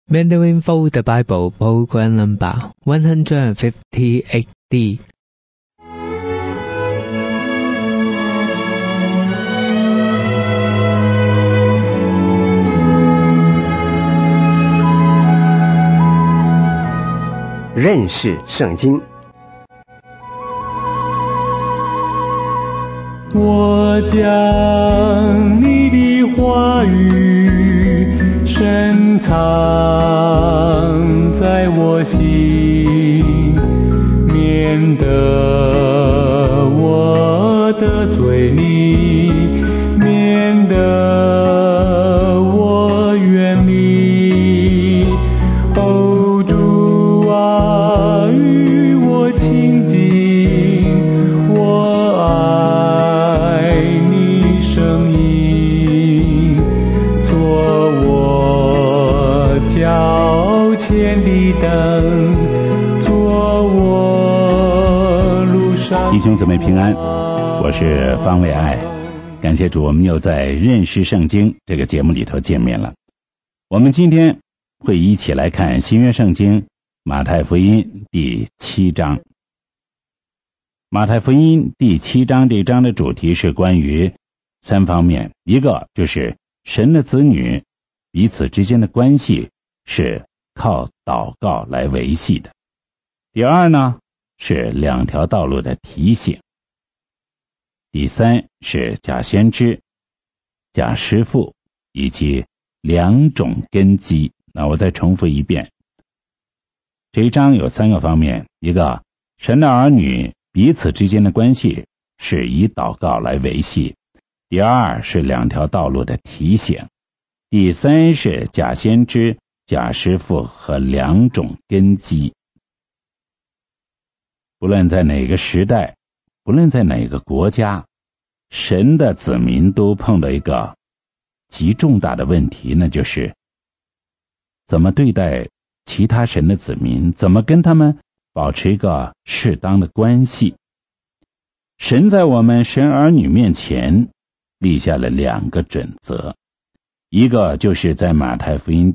Mandarin Fold the Bible Program Number 158D。 认识圣经。 我将你的话语深藏在我心，免得我得罪你，免得我远离。哦，主啊，与我亲近，我爱你声音，做我脚前的灯，做我路上。 弟兄姊妹平安，我是方伟爱，感谢主，我们又在认识圣经这个节目里头见面了。我们今天会一起来看新约圣经马太福音第7章。马太福音第7章这章的主题是关于3方面，一个就是神的子女彼此之间的关系是靠祷告来维系的。第二呢，是2条道路的提醒。第3是假先知、假师傅以及2种根基。那我再重复一遍，这一章有3个方面，一个神的儿女彼此之间的关系是以祷告来维系，第二是2条道路的提醒，第3是假先知、假师傅和2种根基。不论在哪个时代，不论在哪个国家，神的子民都碰到一个极重大的问题，那就是怎么对待其他神的子民，怎么跟他们保持一个适当的关系。神在我们神儿女面前立下了2个准则，一个就是在马太福音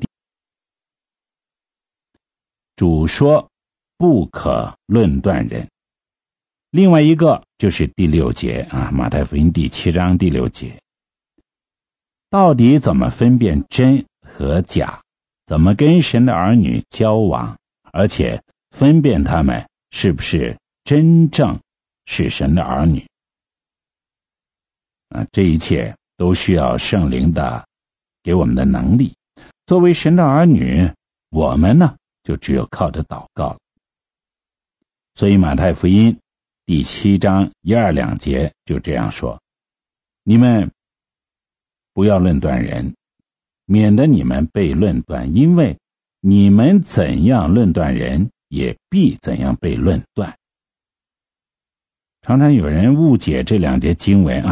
主说不可论断人，另外一个就是第6节马太福音第7章第6节，到底怎么分辨真和假，怎么跟神的儿女交往，而且分辨他们是不是真正是神的儿女这一切都需要圣灵的给我们的能力。作为神的儿女，我们呢就只有靠着祷告了。所以马太福音第7章1、2、2节就这样说，你们不要论断人，免得你们被论断，因为你们怎样论断人，也必怎样被论断。常常有人误解这2节经文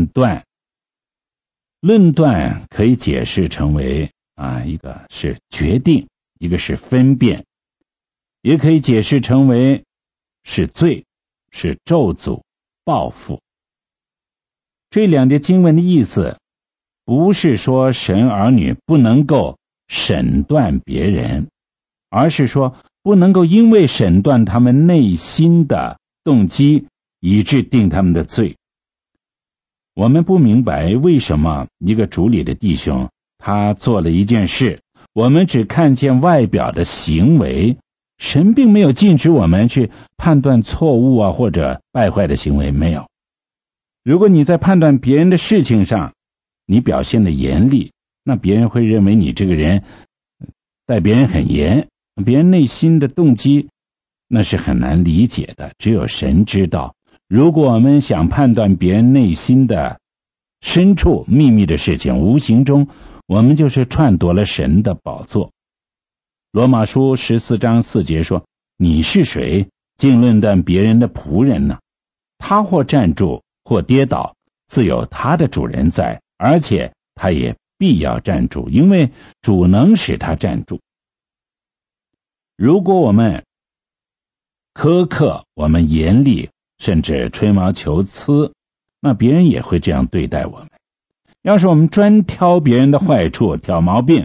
论断可以解释成为一个是决定，一个是分辨，也可以解释成为是罪，是咒诅、报复。这2节经文的意思不是说神儿女不能够审断别人，而是说不能够因为审断他们内心的动机以致定他们的罪。我们不明白为什么一个主里的弟兄他做了一件事，我们只看见外表的行为，神并没有禁止我们去判断错误或者败坏的行为，没有。如果你在判断别人的事情上你表现的严厉，那别人会认为你这个人待别人很严，别人内心的动机那是很难理解的，只有神知道。如果我们想判断别人内心的深处秘密的事情，无形中我们就是篡夺了神的宝座。罗马书14章4节说，你是谁，竟论断别人的仆人呢？他或站住或跌倒，自有他的主人在，而且他也必要站住，因为主能使他站住。如果我们苛刻，我们严厉，甚至吹毛求疵，那别人也会这样对待我们。要是我们专挑别人的坏处，挑毛病，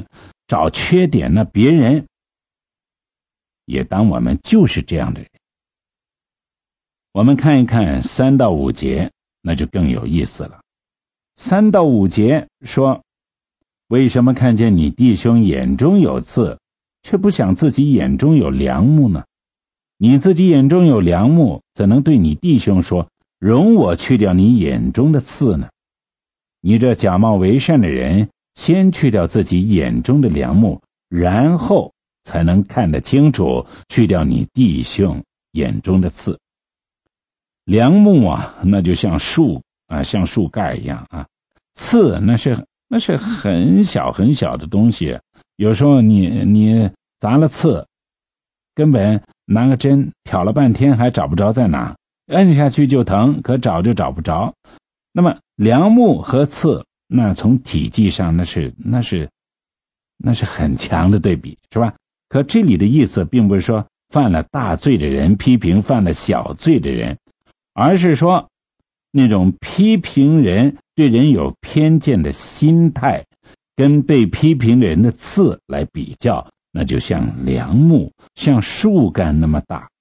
找缺点，那别人也当我们就是这样的人。我们看一看3到5节，那就更有意思了。3到5节说，为什么看见你弟兄眼中有刺，却不想自己眼中有梁木呢？你自己眼中有梁木，怎能对你弟兄说，容我去掉你眼中的刺呢？你这假冒为善的人，先去掉自己眼中的梁木，然后才能看得清楚，去掉你弟兄眼中的刺。梁木啊，那就像树啊，像树干一样啊。刺那是很小很小的东西，有时候你砸了刺，根本拿个针挑了半天还找不着在哪，摁下去就疼，可找就找不着。那么梁木和刺，那从体积上那是很强的对比，是吧？可这里的意思并不是说犯了大罪的人批评犯了小罪的人，而是说那种批评人对人有偏见的心态跟被批评的人的刺来比较，那就像梁木，像树干那么大。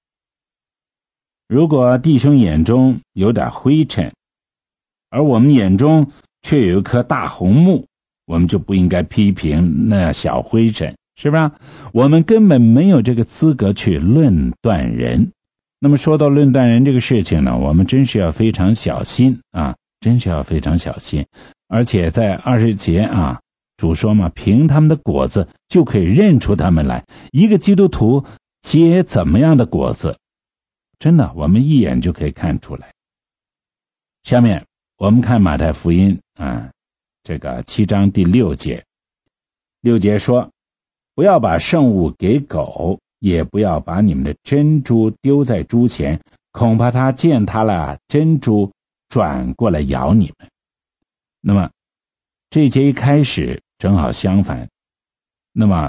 如果弟兄眼中有点灰尘，而我们眼中却有一棵大红木，我们就不应该批评那小灰尘，是吧？我们根本没有这个资格去论断人。那么说到论断人这个事情呢，我们真是要非常小心啊，真是要非常小心。而且在20节啊，主说嘛，凭他们的果子就可以认出他们来。一个基督徒结怎么样的果子，真的我们一眼就可以看出来。下面我们看马太福音啊，这个7章第6节。6节说，不要把圣物给狗，也不要把你们的珍珠丢在猪前，恐怕它践踏了珍珠，转过来咬你们。那么这一节一开始正好相反。那么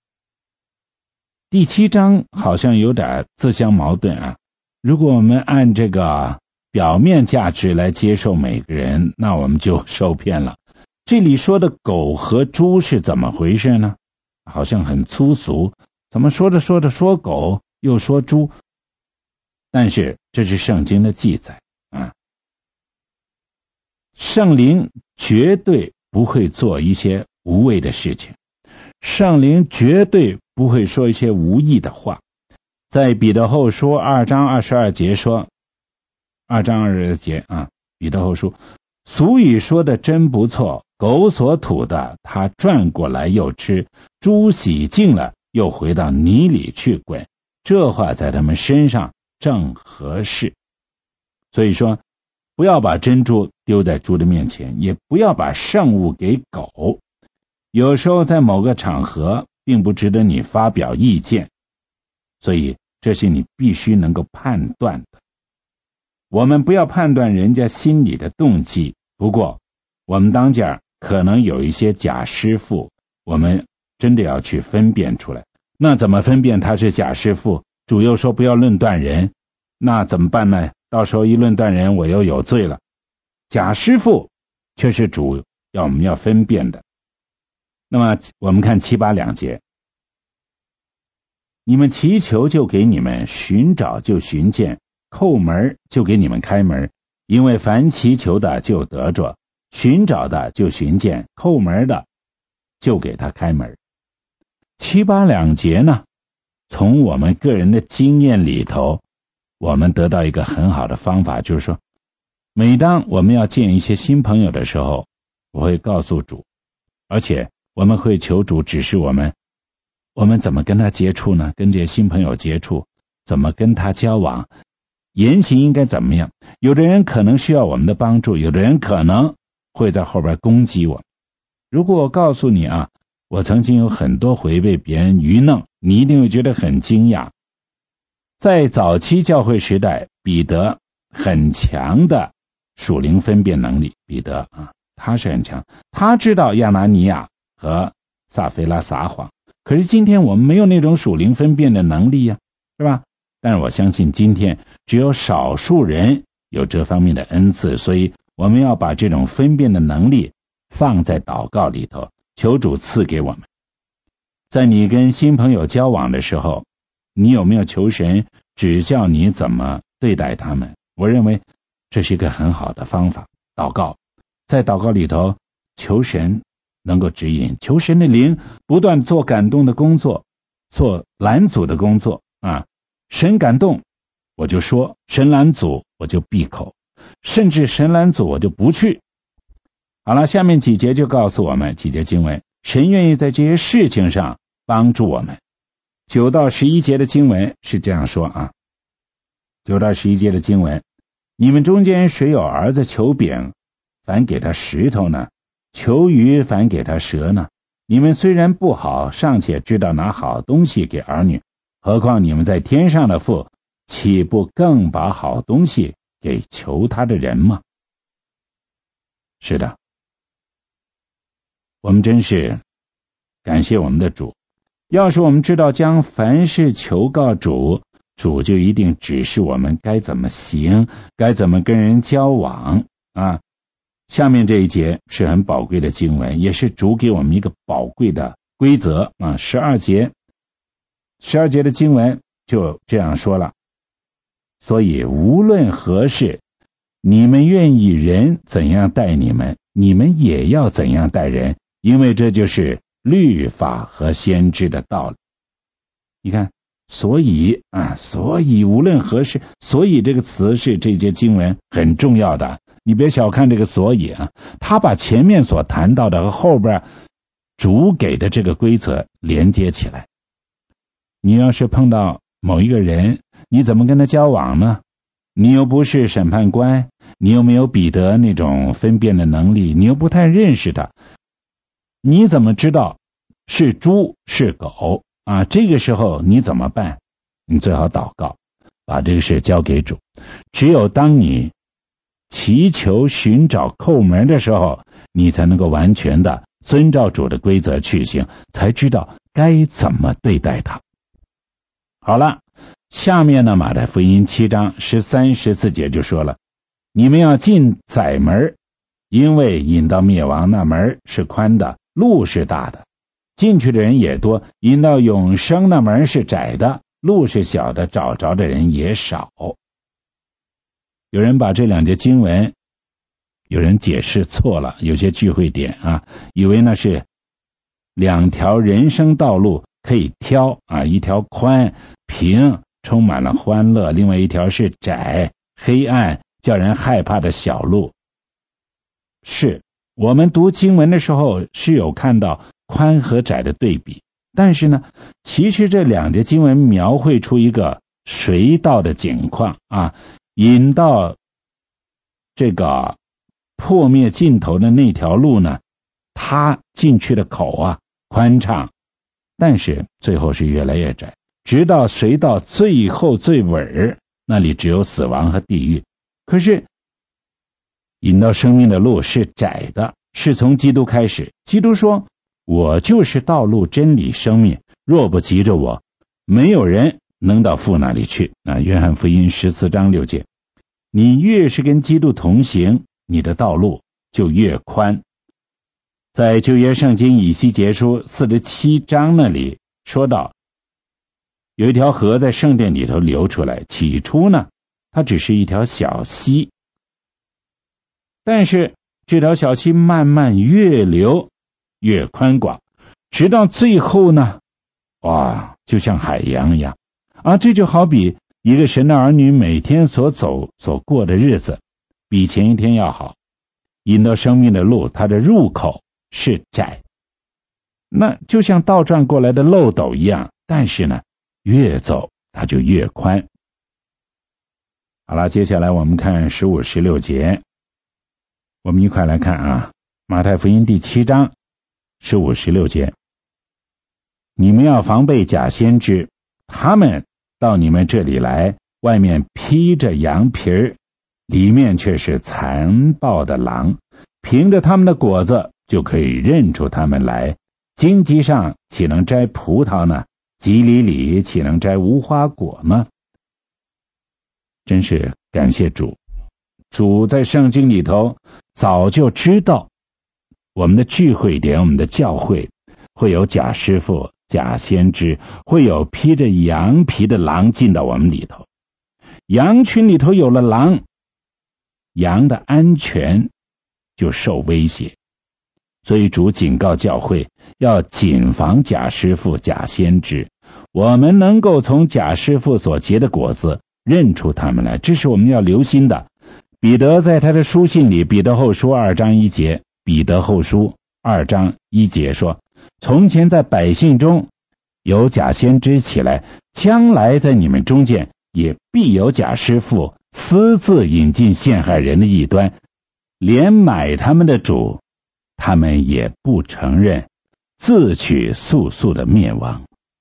第7章好像有点自相矛盾啊。如果我们按这个表面价值来接受每个人，那我们就受骗了。这里说的狗和猪是怎么回事呢？好像很粗俗，怎么说着说着说狗又说猪？但是这是圣经的记载啊。圣灵绝对不会做一些无谓的事情，圣灵绝对不会说一些无益的话。在彼得后书2章22节说，2章22节啊，彼得后书，俗语说的真不错，狗所吐的它转过来又吃，猪洗净了又回到泥里去滚，这话在他们身上正合适。所以说，不要把珍珠丢在猪的面前，也不要把圣物给狗。有时候在某个场合并不值得你发表意见，所以这是你必须能够判断的。我们不要判断人家心里的动机，不过我们当家可能有一些假师傅，我们真的要去分辨出来。那怎么分辨他是假师傅？主又说不要论断人，那怎么办呢？到时候一论断人，我又有罪了。假师傅却是主要我们要分辨的。那么我们看7、8两节，你们祈求就给你们，寻找就寻见，叩门就给你们开门，因为凡祈求的就得着，寻找的就寻见，叩门的就给他开门。7、8两节呢，从我们个人的经验里头，我们得到一个很好的方法，就是说，每当我们要见一些新朋友的时候，我会告诉主，而且我们会求主指示我们怎么跟他接触呢？跟这些新朋友接触，怎么跟他交往，言行应该怎么样？有的人可能需要我们的帮助，有的人可能会在后边攻击我。如果我告诉你啊，我曾经有很多回被别人愚弄，你一定会觉得很惊讶。在早期教会时代，彼得很强的属灵分辨能力，彼得啊，他是很强，他知道亚拿尼亚和撒非拉撒谎。可是今天我们没有那种属灵分辨的能力呀，是吧？但是我相信今天只有少数人有这方面的恩赐，所以我们要把这种分辨的能力放在祷告里头，求主赐给我们。 在你跟新朋友交往的时候，你有没有求神指教你怎么对待他们？我认为这是一个很好的方法。祷告，在祷告里头求神能够指引，求神的灵不断做感动的工作，做拦阻的工作啊！神感动我就说，神拦阻我就闭口，甚至神拦阻我就不去。好了，下面几节就告诉我们，几节经文，神愿意在这些事情上帮助我们。9到11节的经文是这样说啊，9到11节的经文，你们中间谁有儿子求饼，反给他石头呢？求鱼，反给他蛇呢？你们虽然不好，尚且知道拿好东西给儿女，何况你们在天上的父，岂不更把好东西给求他的人吗？是的，我们真是感谢我们的主。要是我们知道将凡事求告主，主就一定指示我们该怎么行，该怎么跟人交往啊。下面这一节是很宝贵的经文，也是主给我们一个宝贵的规则啊。12节的经文就这样说了，所以无论何事，你们愿意人怎样待你们，你们也要怎样待人，因为这就是律法和先知的道理。你看，所以无论何事，所以这个词是这节经文很重要的。你别小看这个所以啊，他把前面所谈到的和后边主给的这个规则连接起来。你要是碰到某一个人，你怎么跟他交往呢？你又不是审判官，你又没有彼得那种分辨的能力，你又不太认识他，你怎么知道是猪是狗啊？这个时候你怎么办？你最好祷告，把这个事交给主。只有当你祈求、寻找、叩门的时候，你才能够完全的遵照主的规则去行，才知道该怎么对待他。好了，下面呢，马太福音7章13、14节就说了，你们要进窄门，因为引到灭亡那门是宽的，路是大的，进去的人也多；引到永生那门是窄的，路是小的，找着的人也少。有人把这两节经文有人解释错了，有些聚会点啊，以为那是两条人生道路可以挑啊，一条宽平充满了欢乐，另外一条是窄黑暗叫人害怕的小路。是我们读经文的时候是有看到宽和窄的对比，但是呢，其实这两节经文描绘出一个隧道的景况啊，引到这个破灭尽头的那条路呢，它进去的口啊宽敞，但是最后是越来越窄，直到隧道最后最尾那里只有死亡和地狱。可是引到生命的路是窄的，是从基督开始。基督说，我就是道路真理生命，若不急着我，没有人能到父那里去啊。约翰福音14章6节，你越是跟基督同行，你的道路就越宽。在旧约圣经以西结书47章那里说到，有一条河在圣殿里头流出来，起初呢，它只是一条小溪，但是这条小溪慢慢越流越宽广，直到最后呢，哇，就像海洋一样啊！这就好比一个神的儿女每天所过的日子比前一天要好。引到生命的路，它的入口是窄，那就像倒转过来的漏斗一样，但是呢，越走它就越宽。好了，接下来我们看15、16节，我们一块来看啊，马太福音第7章15、16节，你们要防备假先知，他们到你们这里来，外面披着羊皮儿，里面却是残暴的狼，凭着他们的果子就可以认出他们来。荆棘上岂能摘葡萄呢？棘藜里岂能摘无花果呢？真是感谢主，主在圣经里头早就知道我们的聚会点，我们的教会会有假师傅假先知，会有披着羊皮的狼进到我们里头。羊群里头有了狼，羊的安全就受威胁。所以主警告教会要谨防假师傅、假先知。我们能够从假师傅所结的果子认出他们来，这是我们要留心的。彼得在他的书信里，彼得后书2章1节，彼得后书2章1节说，从前在百姓中有假先知起来，将来在你们中间也必有假师傅，私自引进陷害人的异端，连买他们的主他们也不承认，自取速速的灭亡。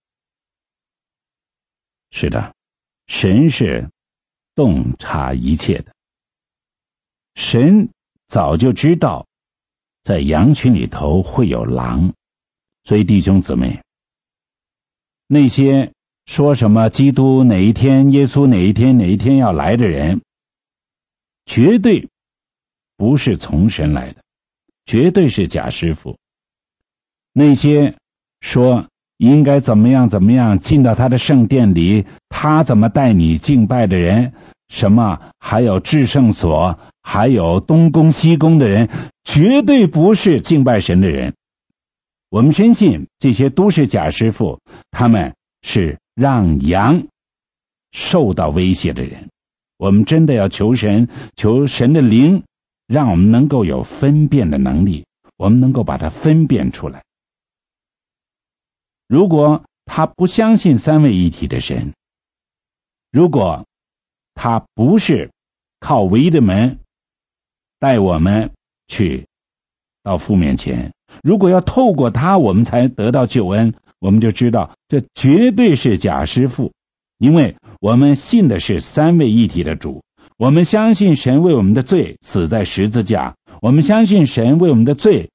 是的，神是洞察一切的。神早就知道在羊群里头会有狼，所以弟兄姊妹，那些说什么基督哪一天、耶稣哪一天要来的人，绝对不是从神来的，绝对是假师傅。那些说应该怎么样进到他的圣殿里，他怎么带你敬拜的人，什么还有至圣所，还有东宫西宫的人，绝对不是敬拜神的人。我们深信这些都是假师傅，他们是让羊受到威胁的人。我们真的要求神的灵，让我们能够有分辨的能力，我们能够把它分辨出来。如果他不相信三位一体的神，如果他不是靠唯一的门带我们去到父面前，如果要透过他我们才得到救恩，我们就知道这绝对是假师傅。因为我们信的是三位一体的主，我们相信神为我们的罪死在十字架，我们相信神为我们的罪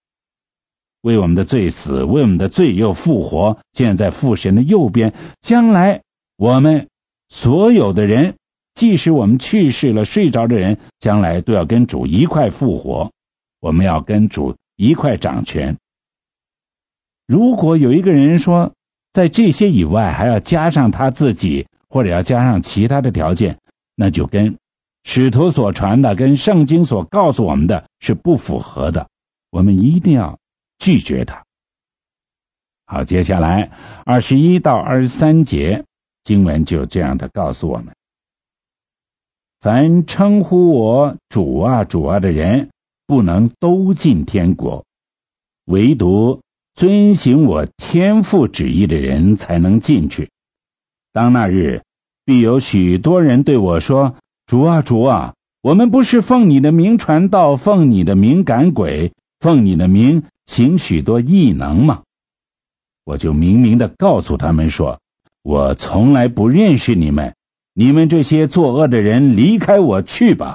死，为我们的罪又复活，现在在父神的右边。将来我们所有的人，即使我们去世了睡着的人，将来都要跟主一块复活，我们要跟主一块掌权。如果有一个人说在这些以外还要加上他自己，或者要加上其他的条件，那就跟使徒所传的，跟圣经所告诉我们的是不符合的，我们一定要拒绝他。好，接下来21到23节经文就这样的告诉我们，凡称呼我主啊主啊的人，不能都进天国，唯独遵行我天父旨意的人才能进去。当那日，必有许多人对我说，主啊主啊，我们不是奉你的名传道，奉你的名赶鬼，奉你的名行许多异能吗？我就明明的告诉他们说，我从来不认识你们，你们这些作恶的人，离开我去吧。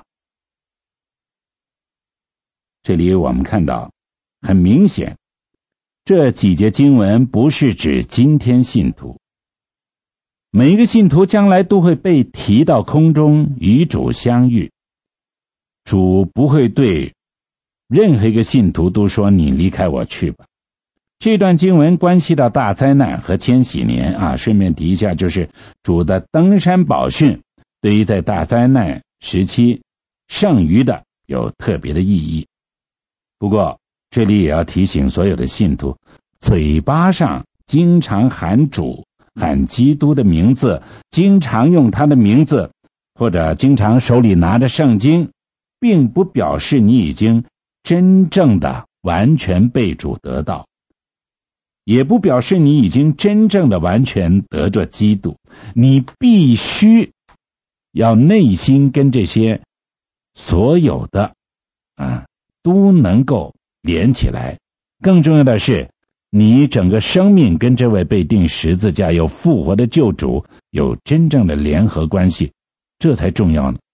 这里我们看到很明显，这几节经文不是指今天信徒，每一个信徒将来都会被提到空中与主相遇，主不会对任何一个信徒都说你离开我去吧。这段经文关系到大灾难和千禧年啊，顺便提一下，就是主的登山宝训对于在大灾难时期剩余的有特别的意义。不过这里也要提醒所有的信徒，嘴巴上经常喊主，喊基督的名字，经常用他的名字，或者经常手里拿着圣经，并不表示你已经真正的完全被主得到，也不表示你已经真正的完全得着基督。你必须要内心跟这些所有的都能够连起来。更重要的是，你整个生命跟这位被钉十字架有复活的救主有真正的联合关系，这才重要呢。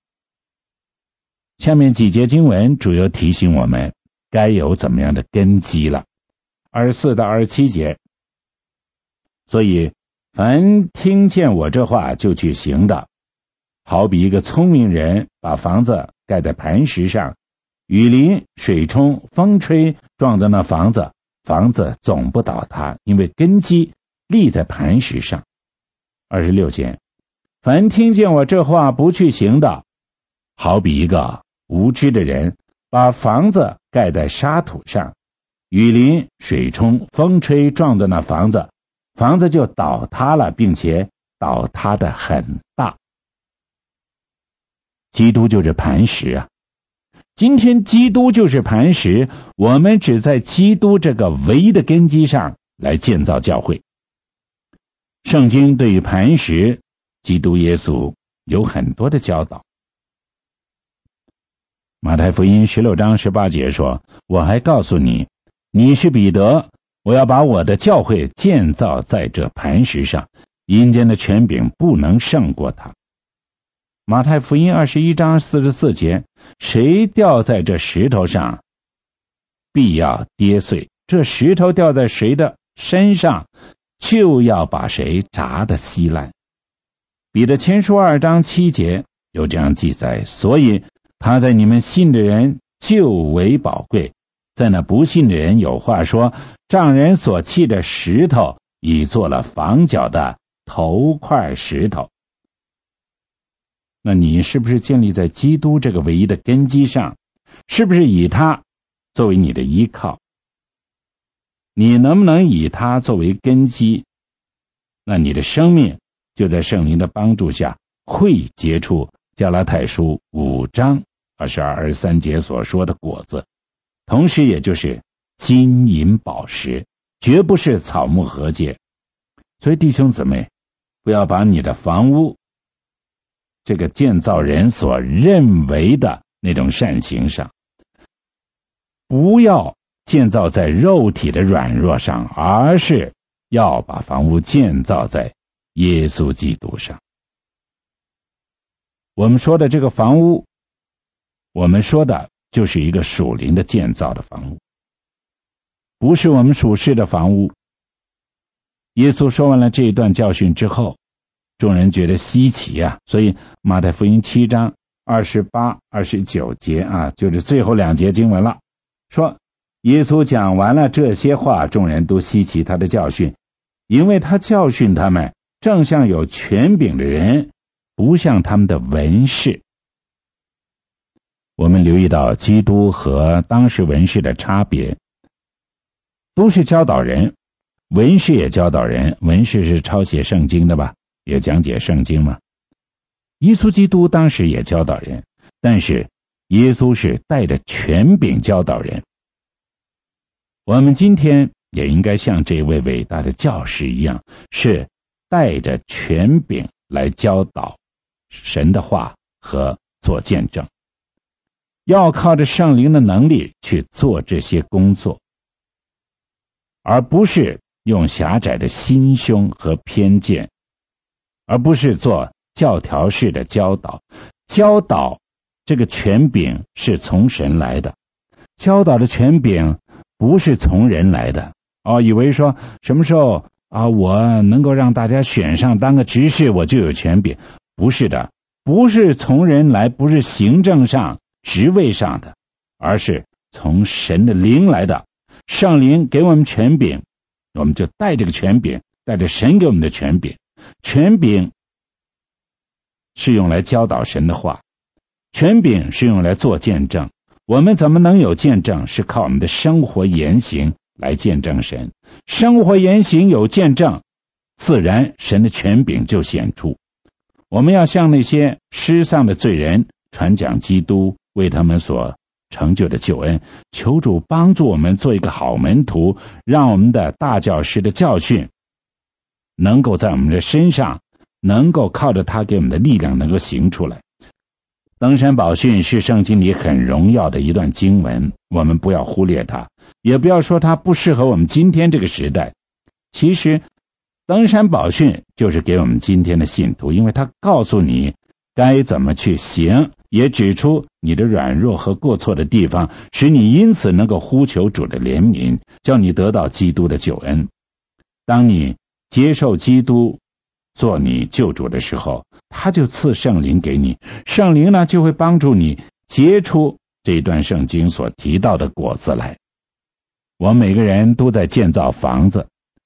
下面几节经文主要提醒我们该有怎么样的根基了。24到27节，所以凡听见我这话就去行的，好比一个聪明人把房子盖在磐石上，雨淋水冲风吹撞到那房子，房子总不倒塌，因为根基立在磐石上。26节，凡听见我这话不去行的，好比一个无知的人，把房子盖在沙土上，雨淋、水冲、风吹撞的那房子，房子就倒塌了，并且倒塌的很大。基督就是磐石啊！今天基督就是磐石，我们只在基督这个唯一的根基上来建造教会。圣经对于磐石基督耶稣有很多的教导。马太福音16章18节说，我还告诉你，你是彼得，我要把我的教会建造在这磐石上，阴间的权柄不能胜过它。马太福音21章44节，谁掉在这石头上，必要跌碎，这石头掉在谁的身上，就要把谁砸得稀烂。彼得前书2章7节有这样记载，所以他在你们信的人就为宝贵，在那不信的人有话说，丈人所弃的石头已做了房角的头块石头。那你是不是建立在基督这个唯一的根基上？是不是以他作为你的依靠？你能不能以他作为根基？那你的生命就在圣灵的帮助下会结出加拉太书5章22、23节所说的果子，同时也就是金银宝石，绝不是草木禾秸。所以弟兄姊妹，不要把你的房屋这个建造人所认为的那种善行上，不要建造在肉体的软弱上，而是要把房屋建造在耶稣基督上。我们说的这个房屋，我们说的就是一个属灵的建造的房屋，不是我们属世的房屋。耶稣说完了这一段教训之后，众人觉得稀奇啊，所以马太福音7章28、29节啊，就是最后2节经文了，说耶稣讲完了这些话，众人都稀奇他的教训，因为他教训他们正像有权柄的人，不像他们的文士。我们留意到基督和当时文士的差别，都是教导人，文士也教导人，文士是抄写圣经的吧，也讲解圣经嘛。耶稣基督当时也教导人，但是耶稣是带着权柄教导人。我们今天也应该像这位伟大的教师一样，是带着权柄来教导神的话和做见证，要靠着圣灵的能力去做这些工作，而不是用狭窄的心胸和偏见，而不是做教条式的教导。教导这个权柄是从神来的，教导的权柄不是从人来的。以为说什么时候我能够让大家选上当个执事，我就有权柄。不是的，不是从人来，不是行政上职位上的，而是从神的灵来的。圣灵给我们权柄，我们就带这个权柄，带着神给我们的权柄。权柄是用来教导神的话，权柄是用来做见证。我们怎么能有见证？是靠我们的生活言行来见证神。生活言行有见证，自然神的权柄就显出。我们要向那些失丧的罪人传讲基督为他们所成就的救恩，求主帮助我们做一个好门徒，让我们的大教师的教训能够在我们的身上，能够靠着他给我们的力量能够行出来。登山宝训是圣经里很荣耀的一段经文，我们不要忽略它，也不要说它不适合我们今天这个时代。其实登山宝训就是给我们今天的信徒，因为它告诉你该怎么去行，也指出你的软弱和过错的地方，使你因此能够呼求主的怜悯，叫你得到基督的救恩。当你接受基督做你救主的时候，他就赐圣灵给你，圣灵呢就会帮助你结出这一段圣经所提到的果子来。我们每个人都在建造房子，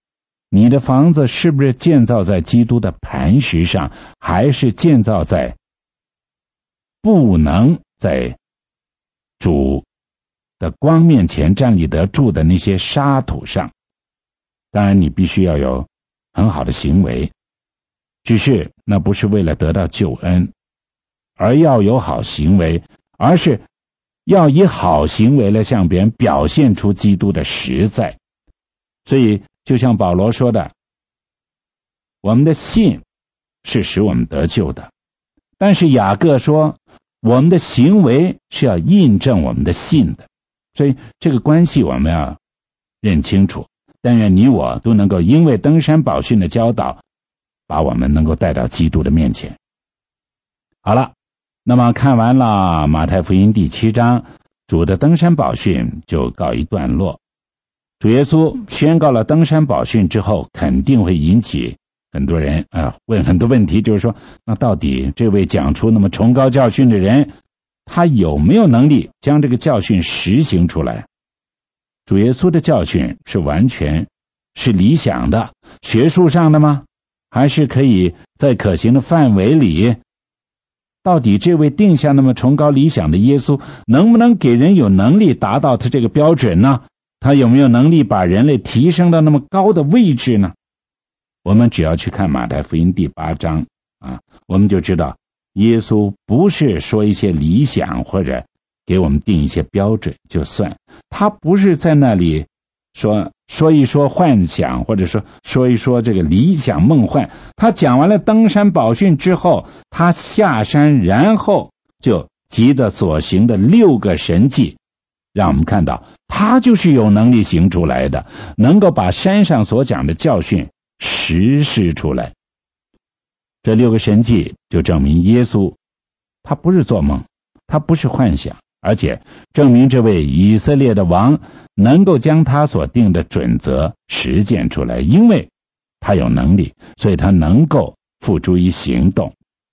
你的房子是不是建造在基督的磐石上，还是建造在不能在主的光面前站立得住的那些沙土上？当然你必须要有很好的行为，只是那不是为了得到救恩，而要有好行为，而是要以好行为来向别人表现出基督的实在。所以就像保罗说的，我们的信是使我们得救的，但是雅各说我们的行为是要印证我们的信的。所以这个关系我们要认清楚。但愿你我都能够因为登山宝训的教导，把我们能够带到基督的面前。好了，那么看完了马太福音第7章，主的登山宝训就告一段落。主耶稣宣告了登山宝训之后，肯定会引起很多人问很多问题，就是说，那到底这位讲出那么崇高教训的人，他有没有能力将这个教训实行出来？主耶稣的教训是完全是理想的、学术上的吗？还是可以在可行的范围里？到底这位定下那么崇高理想的耶稣，能不能给人有能力达到他这个标准呢？他有没有能力把人类提升到那么高的位置呢？我们只要去看马太福音第8章我们就知道耶稣不是说一些理想或者给我们定一些标准就算，他不是在那里说一说幻想，或者说一说这个理想梦幻。他讲完了登山宝训之后，他下山，然后就急着所行的6个神迹，让我们看到他就是有能力行出来的，能够把山上所讲的教训实施出来。这6个神迹就证明耶稣他不是做梦，他不是幻想，而且证明这位以色列的王能够将他所定的准则实践出来，因为他有能力，所以他能够付诸于行动。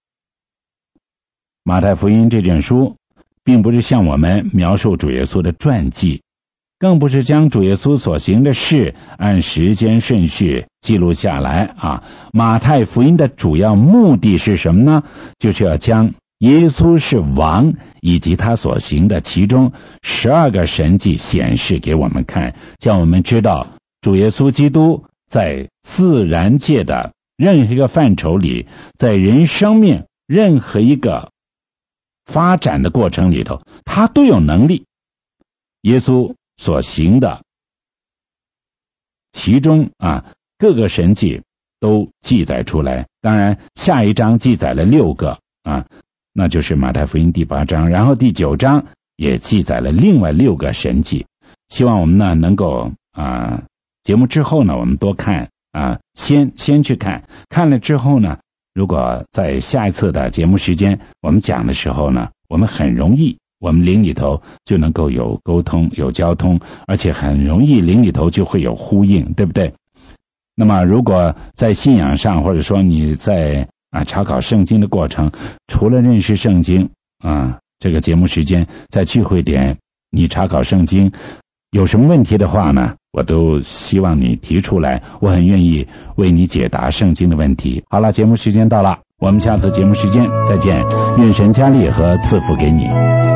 马太福音这卷书并不是向我们描述主耶稣的传记，更不是将主耶稣所行的事按时间顺序记录下来马太福音的主要目的是什么呢？就是要将耶稣是王以及他所行的其中12个神迹显示给我们看，叫我们知道主耶稣基督在自然界的任何一个范畴里，在人生命任何一个发展的过程里头，他都有能力。耶稣所行的其中各个神迹都记载出来，当然下一章记载了6个那就是马太福音第8章，然后第9章也记载了另外6个神迹。希望我们呢能够节目之后呢我们多看先去看了之后呢，如果在下一次的节目时间我们讲的时候呢，我们很容易我们灵里头就能够有沟通有交通，而且很容易灵里头就会有呼应，对不对？那么如果在信仰上，或者说你在查考圣经的过程，除了认识圣经这个节目时间在聚会点你查考圣经有什么问题的话呢，我都希望你提出来，我很愿意为你解答圣经的问题。好了，节目时间到了，我们下次节目时间再见，愿神加力和赐福给你。